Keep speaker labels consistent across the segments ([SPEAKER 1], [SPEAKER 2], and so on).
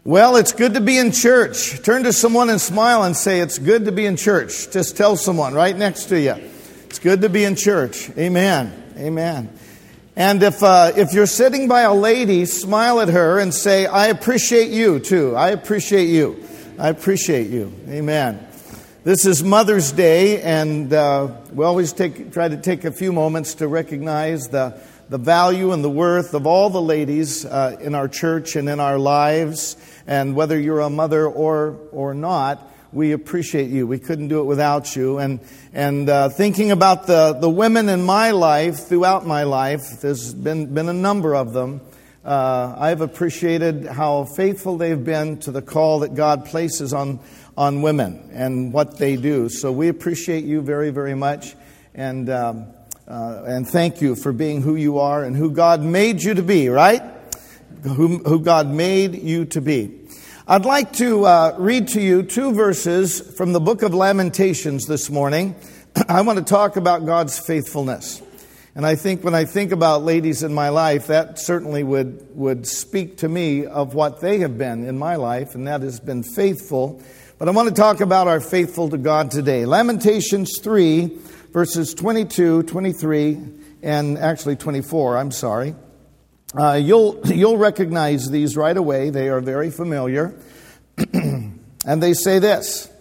[SPEAKER 1] Well, it's good to be in church. Turn to someone and smile and say, it's good to be in church. Just tell someone right next to you. It's good to be in church. Amen. Amen. And if you're sitting by a lady, smile at her and say, I appreciate you too. I appreciate you. I appreciate you. Amen. This is Mother's Day, and we always try to take a few moments to recognize the value and the worth of all the ladies in our church and in our lives. And whether you're a mother or not, we appreciate you. We couldn't do it without you. And thinking about the women in my life, throughout my life, there's been a number of them. I've appreciated how faithful they've been to the call that God places on women and what they do. So we appreciate you very, very much. And thank you for being who you are and who God made you to be, right? Who God made you to be. I'd like to read to you two verses from the book of Lamentations this morning. I want to talk about God's faithfulness. And I think when I think about ladies in my life, that certainly would speak to me of what they have been in my life, and that has been faithful. But I want to talk about our faithful to God today. Lamentations 3, verses 22, 23, and actually 24, I'm sorry. You'll recognize these right away. They are very familiar. And they say this,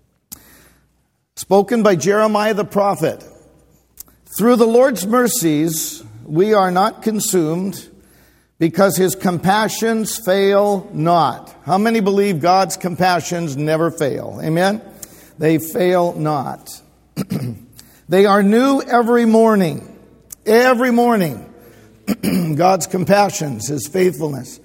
[SPEAKER 1] spoken by Jeremiah the prophet, through the Lord's mercies we are not consumed, because his compassions fail not. How many believe God's compassions never fail? Amen? They fail not. They are new every morning. Every morning. God's compassions, his faithfulness,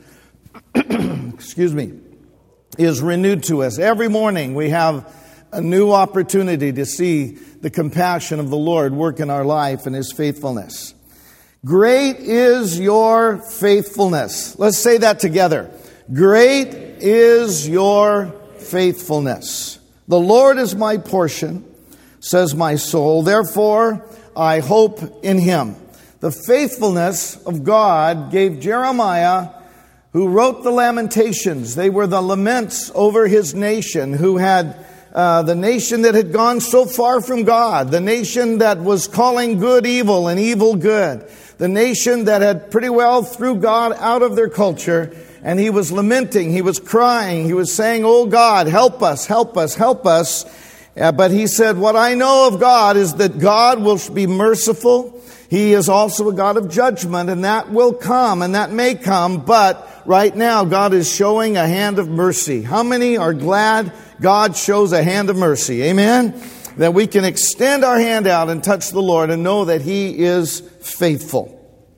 [SPEAKER 1] is renewed to us. Every morning we have a new opportunity to see the compassion of the Lord work in our life and his faithfulness. Great is your faithfulness. Let's say that together. Great is your faithfulness. The Lord is my portion, says my soul. Therefore, I hope in him. The faithfulness of God gave Jeremiah, who wrote the Lamentations. They were the laments over his nation, who had the nation that had gone so far from God, the nation that was calling good evil and evil good, the nation that had pretty well threw God out of their culture. And he was lamenting, he was crying, he was saying, oh God, help us, help us, help us. But he said, what I know of God is that God will be merciful. He is also a God of judgment, and that will come, and that may come, but right now God is showing a hand of mercy. How many are glad God shows a hand of mercy? Amen? That we can extend our hand out and touch the Lord and know that he is faithful.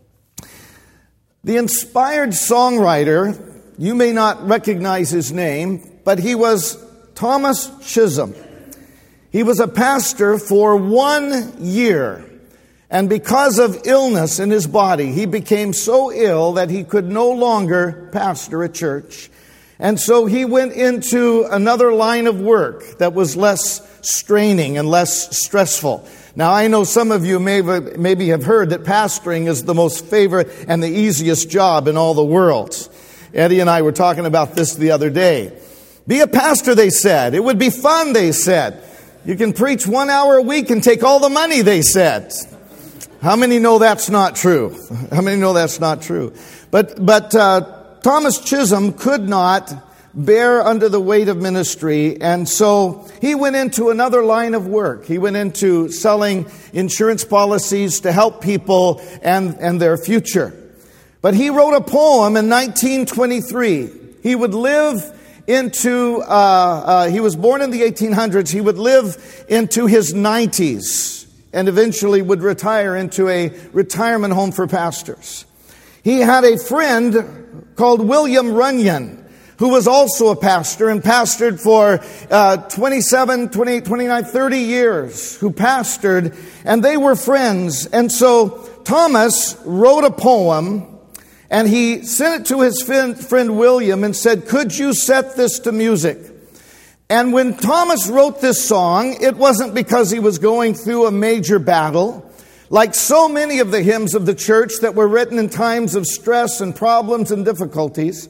[SPEAKER 1] The inspired songwriter, you may not recognize his name, but he was Thomas Chisholm. He was a pastor for 1 year. And because of illness in his body, he became so ill that he could no longer pastor a church. And so he went into another line of work that was less straining and less stressful. Now, I know some of you maybe have heard that pastoring is the most favorite and the easiest job in all the world. Eddie and I were talking about this the other day. Be a pastor, they said. It would be fun, they said. You can preach 1 hour a week and take all the money, they said. How many know that's not true? How many know that's not true? But Thomas Chisholm could not bear under the weight of ministry, and so he went into another line of work. He went into selling insurance policies to help people and their future. But he wrote a poem in 1923. He would live into, he was born in the 1800s. He would live into his 90s. And eventually would retire into a retirement home for pastors. He had a friend called William Runyon, who was also a pastor and pastored for 27, 28, 29, 30 years, who pastored, and they were friends. And so Thomas wrote a poem, and he sent it to his friend William and said, could you set this to music? And when Thomas wrote this song, it wasn't because he was going through a major battle. Like so many of the hymns of the church that were written in times of stress and problems and difficulties,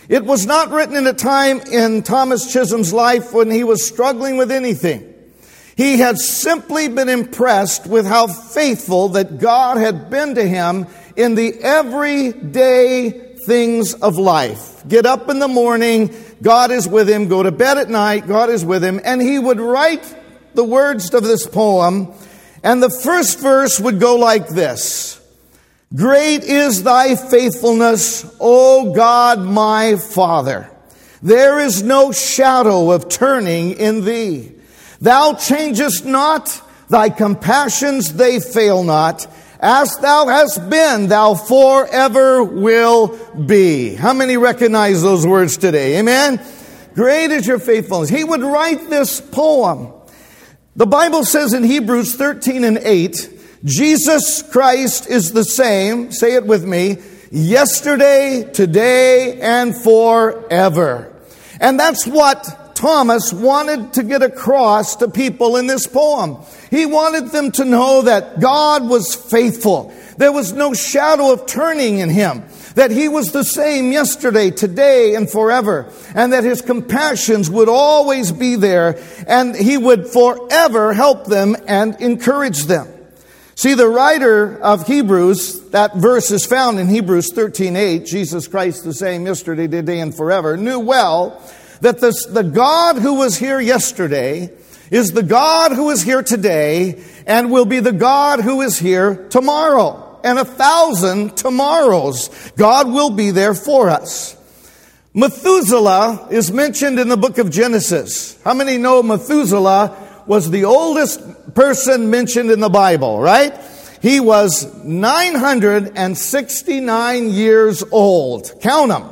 [SPEAKER 1] It was not written in a time in Thomas Chisholm's life when he was struggling with anything. He had simply been impressed with how faithful that God had been to him in the everyday things of life. Get up in the morning, God is with him. Go to bed at night, God is with him. And he would write the words of this poem, and the first verse would go like this. Great is thy faithfulness, O God my Father. There is no shadow of turning in thee. Thou changest not, thy compassions they fail not. As thou hast been, thou forever will be. How many recognize those words today? Amen? Great is your faithfulness. He would write this poem. The Bible says in Hebrews 13:8, Jesus Christ is the same, say it with me, yesterday, today, and forever. And that's what Thomas wanted to get across to people in this poem. He wanted them to know that God was faithful. There was no shadow of turning in him. That he was the same yesterday, today, and forever. And that his compassions would always be there. And he would forever help them and encourage them. See, the writer of Hebrews, that verse is found in Hebrews 13:8, Jesus Christ the same yesterday, today, and forever, knew well that the God who was here yesterday is the God who is here today and will be the God who is here tomorrow. And 1,000 tomorrows, God will be there for us. Methuselah is mentioned in the book of Genesis. How many know Methuselah was the oldest person mentioned in the Bible, right? He was 969 years old. Count them.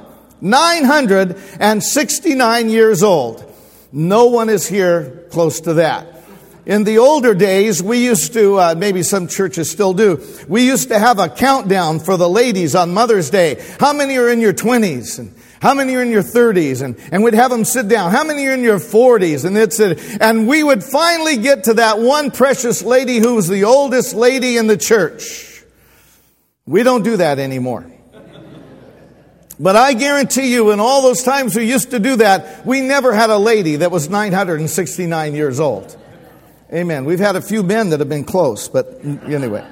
[SPEAKER 1] 969 years old. No one is here close to that. In the older days, we used to, maybe some churches still do, we used to have a countdown for the ladies on Mother's Day. How many are in your 20s? And how many are in your 30s? And we'd have them sit down. How many are in your 40s? And we would finally get to that one precious lady who was the oldest lady in the church. We don't do that anymore. But I guarantee you, in all those times we used to do that, we never had a lady that was 969 years old. Amen. We've had a few men that have been close, but anyway.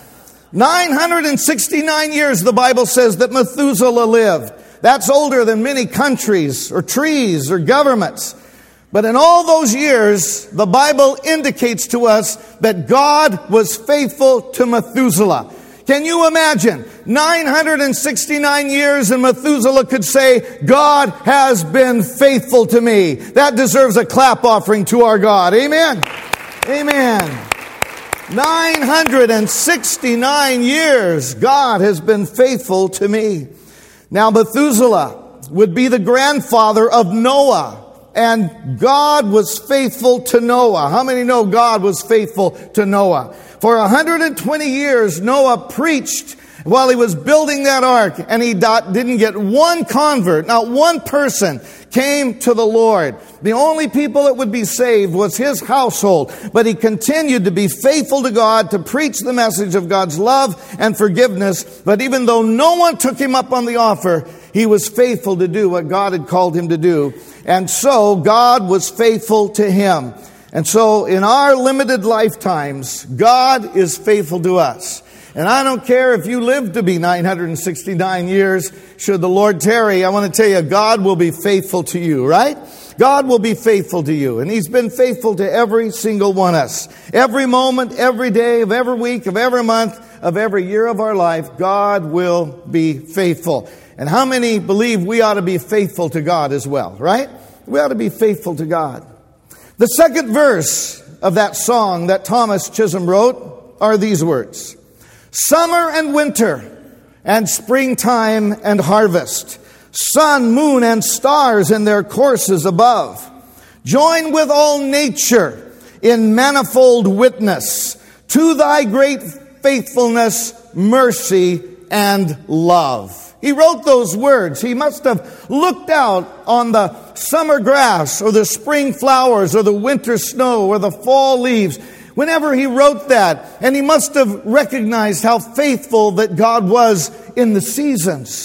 [SPEAKER 1] 969 years, the Bible says, that Methuselah lived. That's older than many countries or trees or governments. But in all those years, the Bible indicates to us that God was faithful to Methuselah. Can you imagine? 969 years and Methuselah could say, God has been faithful to me. That deserves a clap offering to our God. Amen. Amen. 969 years, God has been faithful to me. Now, Methuselah would be the grandfather of Noah, and God was faithful to Noah. How many know God was faithful to Noah? For 120 years, Noah preached while he was building that ark, and he didn't get one convert. Not one person came to the Lord. The only people that would be saved was his household. But he continued to be faithful to God, to preach the message of God's love and forgiveness. But even though no one took him up on the offer, he was faithful to do what God had called him to do. And so God was faithful to him. And so in our limited lifetimes, God is faithful to us. And I don't care if you live to be 969 years, should the Lord tarry, I want to tell you, God will be faithful to you, right? God will be faithful to you. And He's been faithful to every single one of us. Every moment, every day of every week, of every month, of every year of our life, God will be faithful. And how many believe we ought to be faithful to God as well, right? We ought to be faithful to God. The second verse of that song that Thomas Chisholm wrote are these words. Summer and winter and springtime and harvest, sun, moon, and stars in their courses above, join with all nature in manifold witness to thy great faithfulness, mercy, and love. He wrote those words. He must have looked out on the summer grass or the spring flowers or the winter snow or the fall leaves whenever he wrote that. And he must have recognized how faithful that God was in the seasons.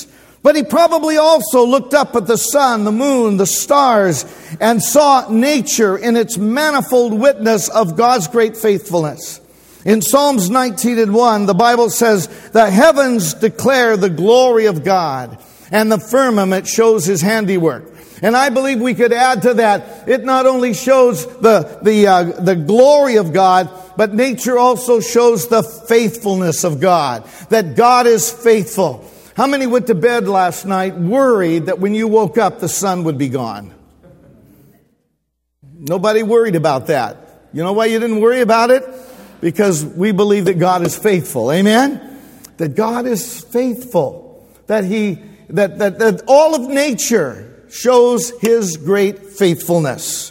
[SPEAKER 1] But he probably also looked up at the sun, the moon, the stars, and saw nature in its manifold witness of God's great faithfulness. In Psalms 19:1, the Bible says, "The heavens declare the glory of God, and the firmament shows his handiwork." And I believe we could add to that, it not only shows the glory of God, but nature also shows the faithfulness of God, that God is faithful. How many went to bed last night worried that when you woke up, the sun would be gone? Nobody worried about that. You know why you didn't worry about it? Because we believe that God is faithful. Amen? That God is faithful. That all of nature shows his great faithfulness.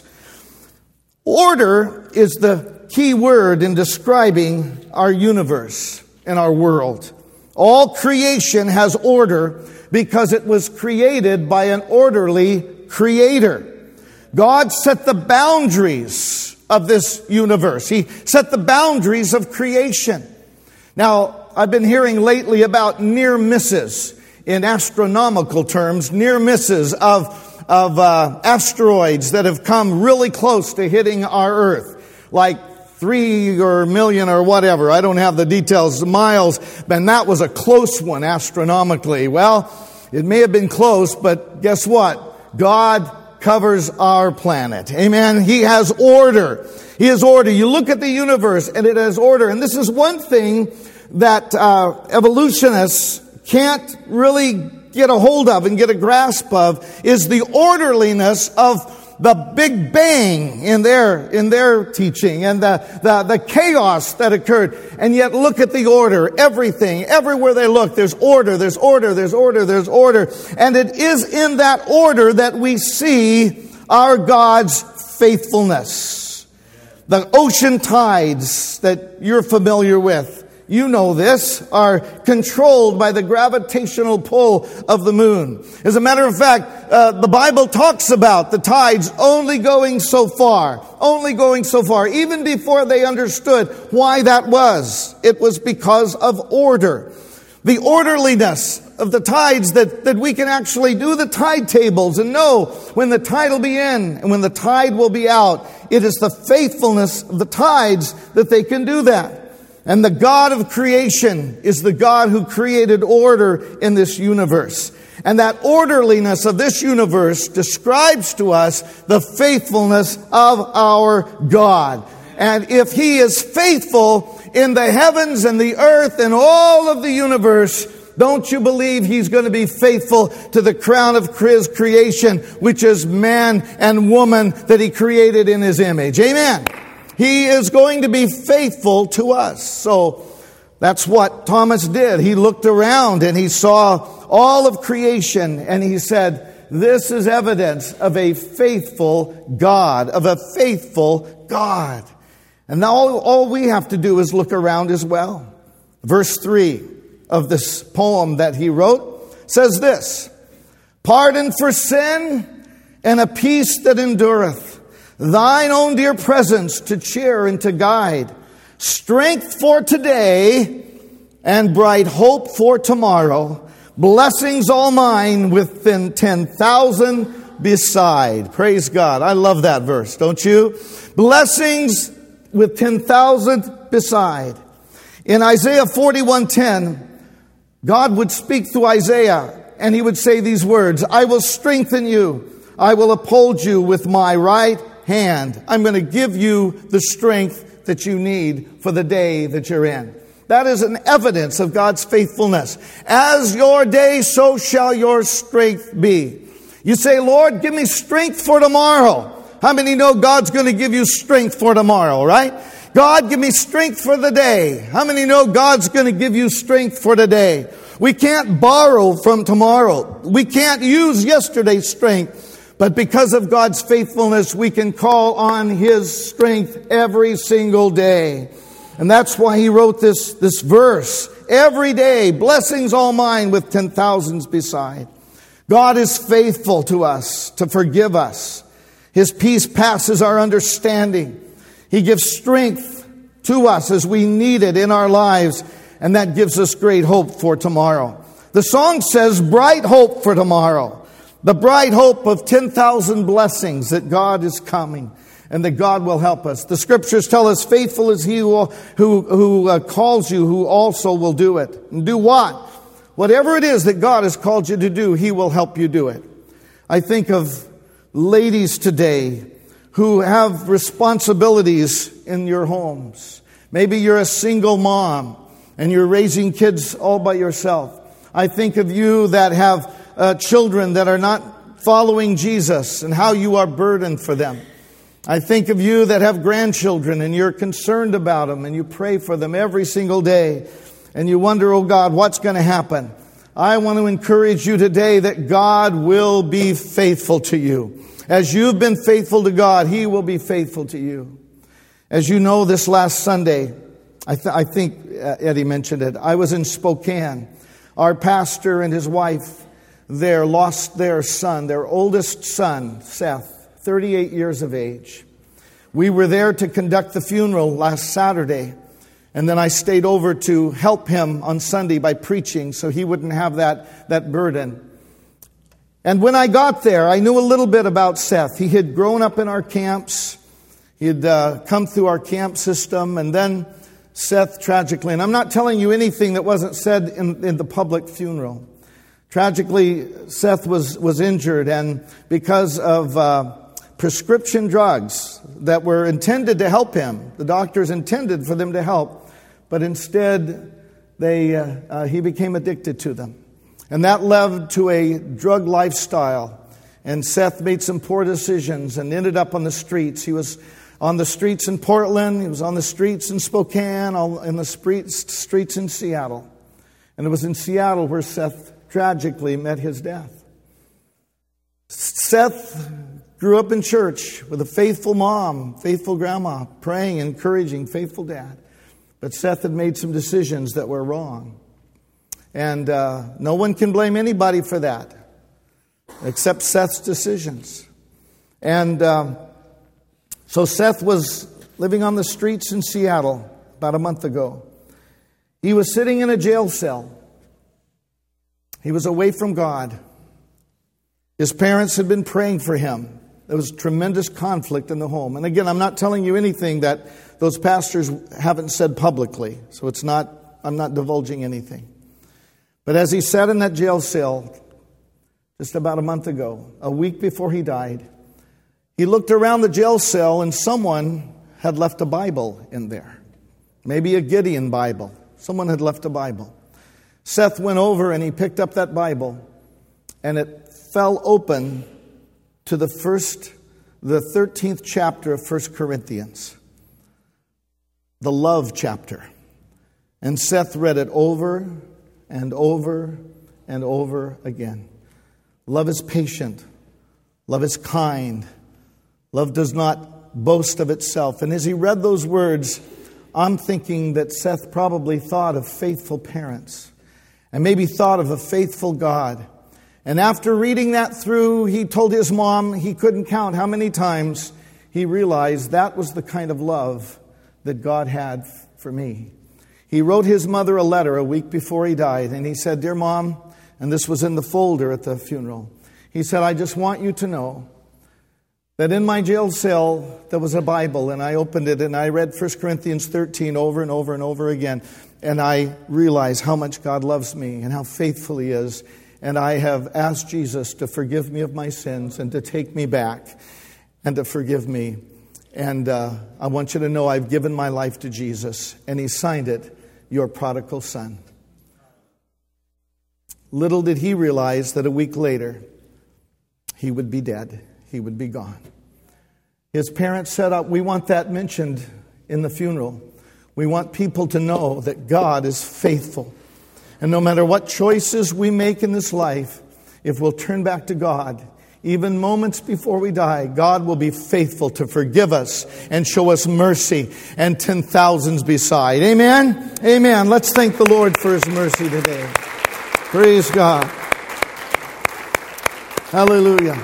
[SPEAKER 1] Order is the key word in describing our universe and our world. All creation has order because it was created by an orderly creator. God set the boundaries of this universe. He set the boundaries of creation. Now, I've been hearing lately about near misses. In astronomical terms, near misses of asteroids that have come really close to hitting our Earth, like 3 or million or whatever. I don't have the details, miles, and that was a close one astronomically. Well, it may have been close, but guess what? God covers our planet. Amen. He has order. He has order. You look at the universe and it has order. And this is one thing that evolutionists can't really get a hold of and get a grasp of, is the orderliness of the Big Bang in their teaching and the chaos that occurred. And yet look at the order. Everything, everywhere they look, there's order, there's order, there's order, there's order. And it is in that order that we see our God's faithfulness. The ocean tides that you're familiar with, you know this, are controlled by the gravitational pull of the moon. As a matter of fact, the Bible talks about the tides only going so far, even before they understood why that was. It was because of order. The orderliness of the tides that we can actually do the tide tables and know when the tide will be in and when the tide will be out. It is the faithfulness of the tides that they can do that. And the God of creation is the God who created order in this universe. And that orderliness of this universe describes to us the faithfulness of our God. And if He is faithful in the heavens and the earth and all of the universe, don't you believe He's going to be faithful to the crown of His creation, which is man and woman that He created in His image? Amen. He is going to be faithful to us. So that's what Thomas did. He looked around and he saw all of creation and he said, this is evidence of a faithful God, of a faithful God. And now all we have to do is look around as well. Verse 3 of this poem that he wrote says this: pardon for sin and a peace that endureth, thine own dear presence to cheer and to guide, strength for today and bright hope for tomorrow, blessings all mine within 10,000 beside. Praise God. I love that verse, don't you? Blessings with 10,000 beside. In Isaiah 41:10, God would speak through Isaiah and He would say these words: I will strengthen you. I will uphold you with my right hand. I'm going to give you the strength that you need for the day that you're in. That is an evidence of God's faithfulness. As your day, so shall your strength be. You say, Lord, give me strength for tomorrow. How many know God's going to give you strength for tomorrow, right? God, give me strength for the day. How many know God's going to give you strength for today? We can't borrow from tomorrow. We can't use yesterday's strength. But because of God's faithfulness, we can call on His strength every single day. And that's why He wrote this verse. Every day, blessings all mine with 10,000s beside. God is faithful to us, to forgive us. His peace passes our understanding. He gives strength to us as we need it in our lives. And that gives us great hope for tomorrow. The song says, bright hope for tomorrow. The bright hope of 10,000 blessings that God is coming and that God will help us. The scriptures tell us, faithful is he who calls you, who also will do it. And do what? Whatever it is that God has called you to do, he will help you do it. I think of ladies today who have responsibilities in your homes. Maybe you're a single mom and you're raising kids all by yourself. I think of you that have children that are not following Jesus and how you are burdened for them. I think of you that have grandchildren and you're concerned about them and you pray for them every single day and you wonder, oh God, what's going to happen? I want to encourage you today that God will be faithful to you. As you've been faithful to God, he will be faithful to you. As you know, this last Sunday, I think Eddie mentioned it, I was in Spokane. Our pastor and his wife there lost their son, their oldest son, Seth, 38 years of age. We were there to conduct the funeral last Saturday, and then I stayed over to help him on Sunday by preaching so he wouldn't have that burden. And when I got there, I knew a little bit about Seth. He had grown up in our camps. He had come through our camp system, and then Seth tragically, and I'm not telling you anything that wasn't said in the public funeral. Tragically, Seth was injured, and because of prescription drugs that were intended to help him, the doctors intended for them to help, but instead he became addicted to them. And that led to a drug lifestyle. And Seth made some poor decisions and ended up on the streets. He was on the streets in Portland. He was on the streets in Spokane, in the streets in Seattle. And it was in Seattle where Seth tragically met his death. Seth grew up in church with a faithful mom, faithful grandma, praying, encouraging, faithful dad. But Seth had made some decisions that were wrong. And no one can blame anybody for that except Seth's decisions. And so Seth was living on the streets in Seattle about a month ago. He was sitting in a jail cell. He was away from God. His parents had been praying for him. There was tremendous conflict in the home. And again, I'm not telling you anything that those pastors haven't said publicly. So I'm not divulging anything. But as he sat in that jail cell just about a month ago, a week before he died, he looked around the jail cell and someone had left a Bible in there. Maybe a Gideon Bible. Someone had left a Bible. Seth went over and he picked up that Bible and it fell open to the 13th chapter of 1 Corinthians. The love chapter. And Seth read it over and over and over again. Love is patient. Love is kind. Love does not boast of itself. And as he read those words, I'm thinking that Seth probably thought of faithful parents and maybe thought of a faithful God. And after reading that through, he told his mom he couldn't count how many times he realized that was the kind of love that God had for me. He wrote his mother a letter a week before he died, and he said, "Dear Mom," and this was in the folder at the funeral, he said, "I just want you to know that in my jail cell there was a Bible, and I opened it and I read 1 Corinthians 13 over and over and over again, and I realized how much God loves me and how faithful He is, and I have asked Jesus to forgive me of my sins and to take me back and to forgive me. And I want you to know I've given my life to Jesus." And he signed it, "Your prodigal son." Little did he realize that a week later, he would be dead. He would be gone. His parents said, "We want that mentioned in the funeral. We want people to know that God is faithful. And no matter what choices we make in this life, if we'll turn back to God, even moments before we die, God will be faithful to forgive us and show us mercy, and 10,000s beside." Amen? Amen. Let's thank the Lord for His mercy today. Praise God. Hallelujah.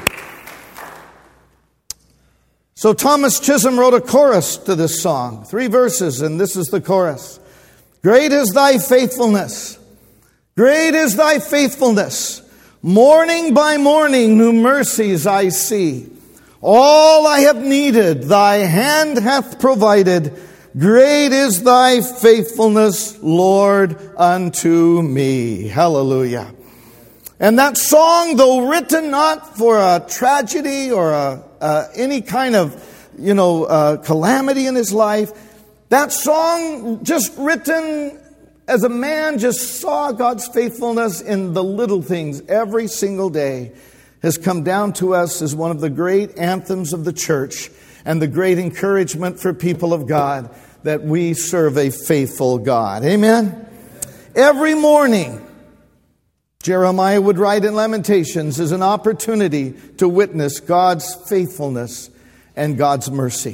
[SPEAKER 1] So Thomas Chisholm wrote a chorus to this song. 3 verses, and this is the chorus. "Great is thy faithfulness. Great is thy faithfulness. Morning by morning new mercies I see. All I have needed thy hand hath provided. Great is thy faithfulness, Lord, unto me. Hallelujah. And that song, though written not for a tragedy or any kind of, calamity in his life, that song just written as a man just saw God's faithfulness in the little things every single day, has come down to us as one of the great anthems of the church and the great encouragement for people of God that we serve a faithful God. Amen? Every morning, Jeremiah would write in Lamentations, is an opportunity to witness God's faithfulness and God's mercy.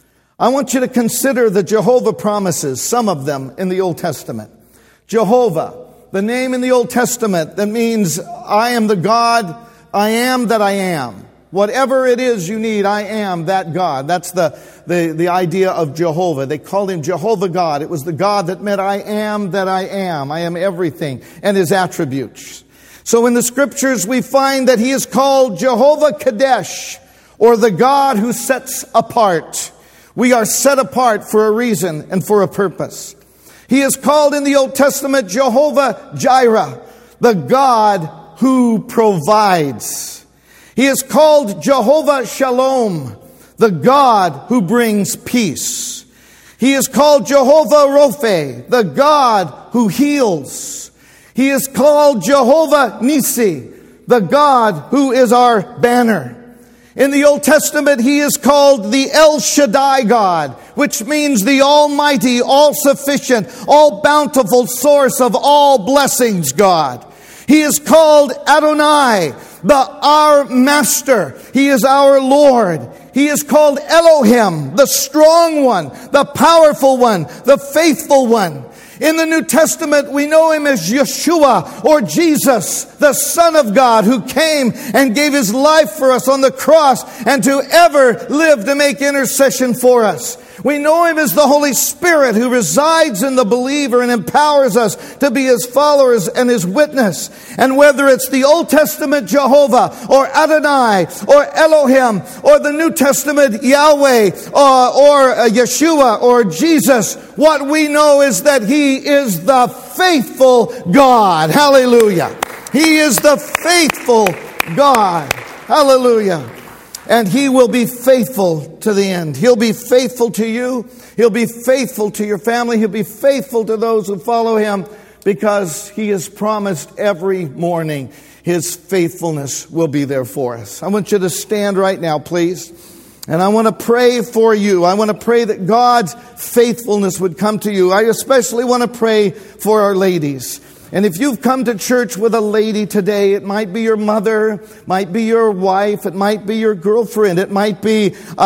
[SPEAKER 1] I want you to consider the Jehovah promises, some of them in the Old Testament. Jehovah, the name in the Old Testament that means I am the God, I am that I am. Whatever it is you need, I am that God. That's the idea of Jehovah. They called him Jehovah God. It was the God that meant I am that I am. I am everything, and his attributes. So in the scriptures we find that he is called Jehovah Kadesh, or the God who sets apart. We are set apart for a reason and for a purpose. He is called in the Old Testament Jehovah Jireh, the God who provides. He is called Jehovah Shalom, the God who brings peace. He is called Jehovah Rophe, the God who heals. He is called Jehovah Nisi, the God who is our banner. In the Old Testament, he is called the El Shaddai God, which means the Almighty, all-sufficient, all-bountiful source of all blessings God. He is called Adonai, our Master. He is our Lord. He is called Elohim, the strong one, the powerful one, the faithful one. In the New Testament, we know him as Yeshua, or Jesus, the Son of God, who came and gave his life for us on the cross and to ever live to make intercession for us. We know him as the Holy Spirit who resides in the believer and empowers us to be his followers and his witness. And whether it's the Old Testament Jehovah or Adonai or Elohim or the New Testament Yahweh or Yeshua or Jesus, what we know is that he is the faithful God. Hallelujah. He is the faithful God. Hallelujah. And he will be faithful to the end. He'll be faithful to you. He'll be faithful to your family. He'll be faithful to those who follow him because he has promised every morning his faithfulness will be there for us. I want you to stand right now, please. And I want to pray for you. I want to pray that God's faithfulness would come to you. I especially want to pray for our ladies. And if you've come to church with a lady today, it might be your mother, might be your wife, it might be your girlfriend, it might be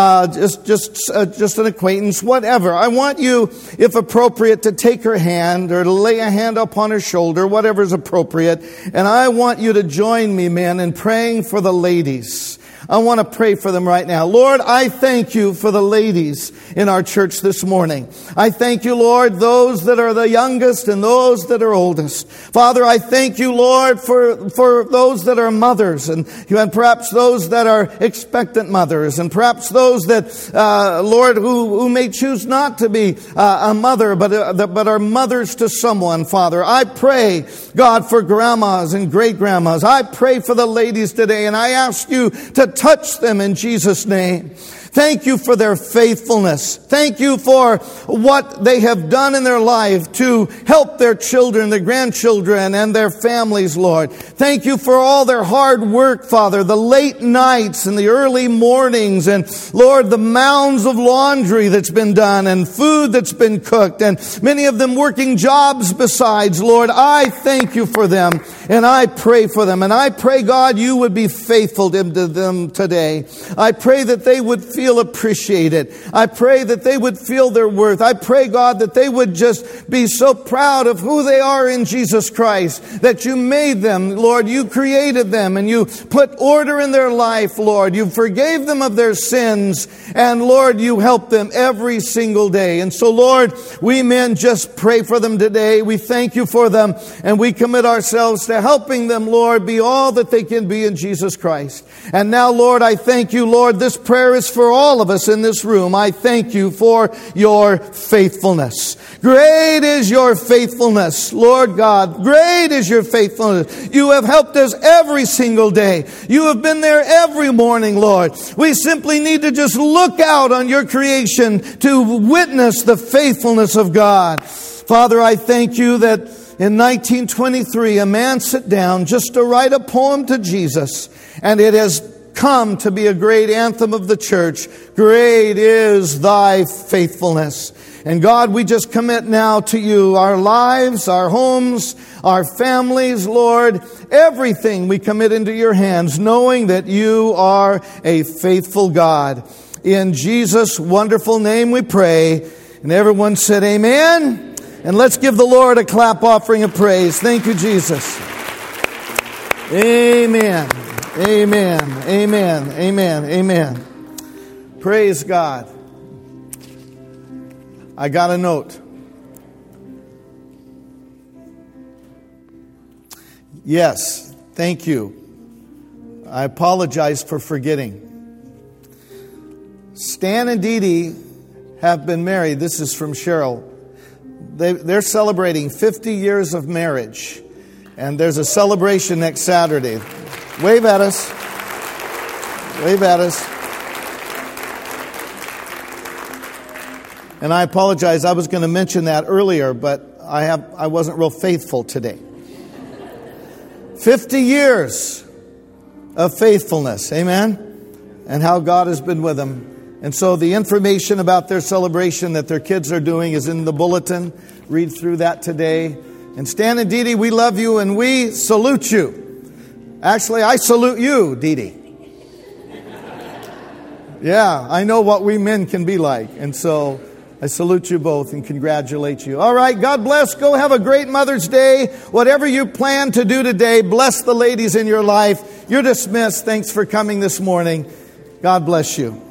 [SPEAKER 1] just an acquaintance, whatever. I want you, if appropriate, to take her hand or to lay a hand upon her shoulder, whatever is appropriate. And I want you to join me, men, in praying for the ladies. I want to pray for them right now. Lord, I thank you for the ladies in our church this morning. I thank you, Lord, those that are the youngest and those that are oldest. Father, I thank you, Lord, for those that are mothers and perhaps those that are expectant mothers and perhaps those that, Lord, who may choose not to be a mother but are mothers to someone, Father. I pray, God, for grandmas and great-grandmas. I pray for the ladies today, and I ask you to touch them in Jesus' name. Thank you for their faithfulness. Thank you for what they have done in their life to help their children, their grandchildren, and their families, Lord. Thank you for all their hard work, Father, the late nights and the early mornings, and, Lord, the mounds of laundry that's been done and food that's been cooked, and many of them working jobs besides. Lord, I thank you for them, and I pray for them. And I pray, God, you would be faithful to them them today. I pray that they would feel appreciated. I pray that they would feel their worth. I pray, God, that they would just be so proud of who they are in Jesus Christ, that you made them, Lord. You created them and you put order in their life, Lord. You forgave them of their sins, and Lord, you help them every single day. And so, Lord, we men just pray for them today. We thank you for them, and we commit ourselves to helping them, Lord, be all that they can be in Jesus Christ. And now, Lord, I thank you, Lord, this prayer is for all of us in this room. I thank you for your faithfulness. Great is your faithfulness, Lord God. Great is your faithfulness. You have helped us every single day. You have been there every morning, Lord. We simply need to just look out on your creation to witness the faithfulness of God. Father, I thank you that in 1923, a man sat down just to write a poem to Jesus, and it has come to be a great anthem of the church. Great is thy faithfulness. And God, we just commit now to you our lives, our homes, our families, Lord. Everything we commit into your hands, knowing that you are a faithful God. In Jesus' wonderful name we pray. And everyone said amen. And let's give the Lord a clap offering of praise. Thank you, Jesus. Amen. Amen. Amen. Amen. Amen. Praise God. I got a note. Yes, thank you. I apologize for forgetting. Stan and Dee Dee have been married. This is from Cheryl. They're celebrating 50 years of marriage. And there's a celebration next Saturday. Wave at us. Wave at us. And I apologize, I was going to mention that earlier, but I wasn't real faithful today. 50 years of faithfulness, amen? And how God has been with them. And so the information about their celebration that their kids are doing is in the bulletin. Read through that today. And Stan and Dee Dee, we love you and we salute you. Actually, I salute you, Dee Dee. Yeah, I know what we men can be like. And so I salute you both and congratulate you. All right, God bless. Go have a great Mother's Day. Whatever you plan to do today, bless the ladies in your life. You're dismissed. Thanks for coming this morning. God bless you.